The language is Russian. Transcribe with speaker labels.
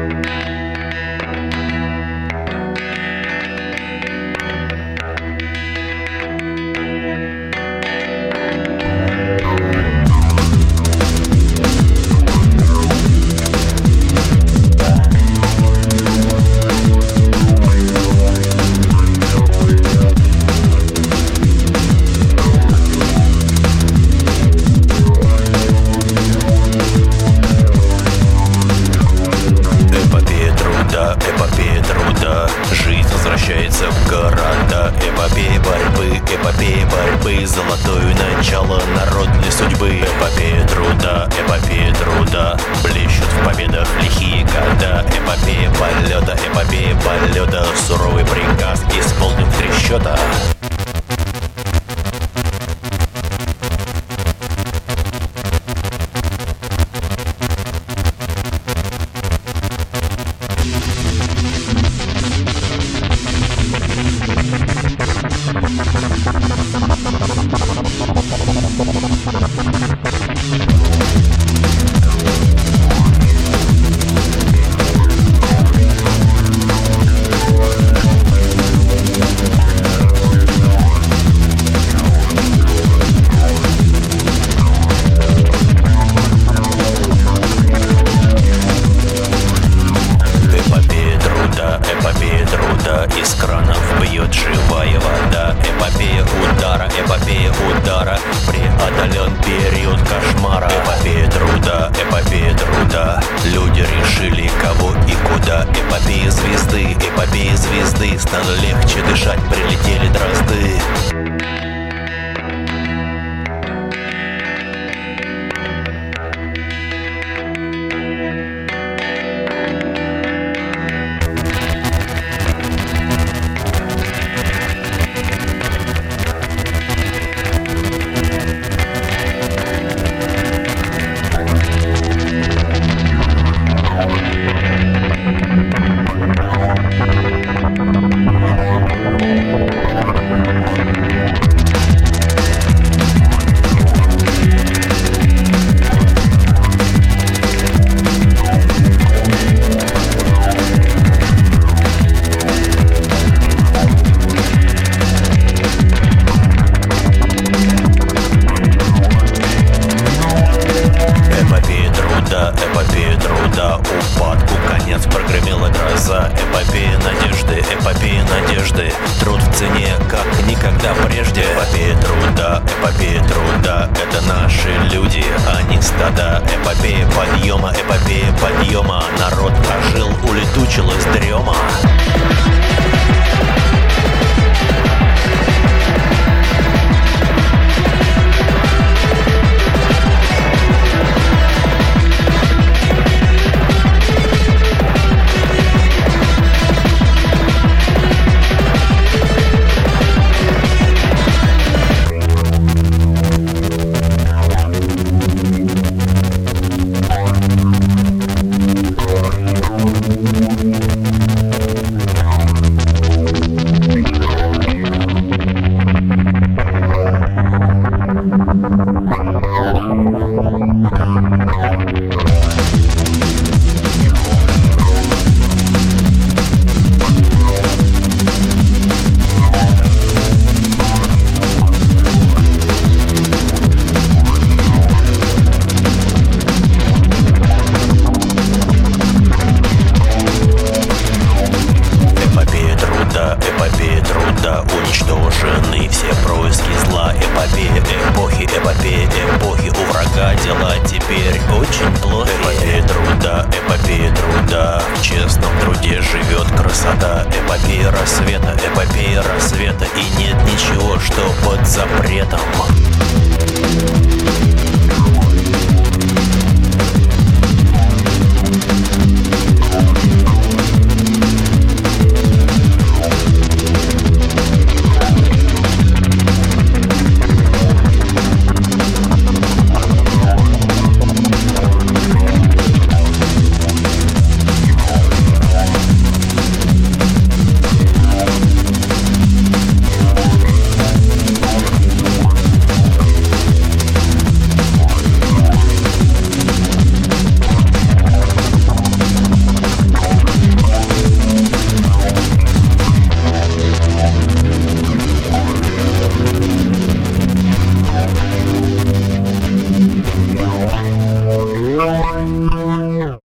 Speaker 1: Возвращается в города. Эпопея борьбы, золотое начало народной судьбы. Эпопея труда, блещут в победах лихие года. Эпопея полета, суровый приказ исполнен в 3 счета. Эпопея труда, из кранов бьет живая вода. Эпопея удара, преодолен период кошмара. Эпопея труда, люди решили кого и куда. Эпопея звезды, стало легче дышать, прилетели дрозды. Эпопея труда, упадку конец, прогремела гроза. Эпопея надежды, труд в цене, как никогда прежде. Эпопея труда, это наши люди, а не стада. Эпопея подъема, народ ожил, улетучилась дрема. Эпопея труда, уничтожены все происки зла. Эпопея эпохи, у врага дела теперь очень плохи. Эпопея труда, в честном труде живет красота. Эпопея рассвета, и нет ничего, что под запретом.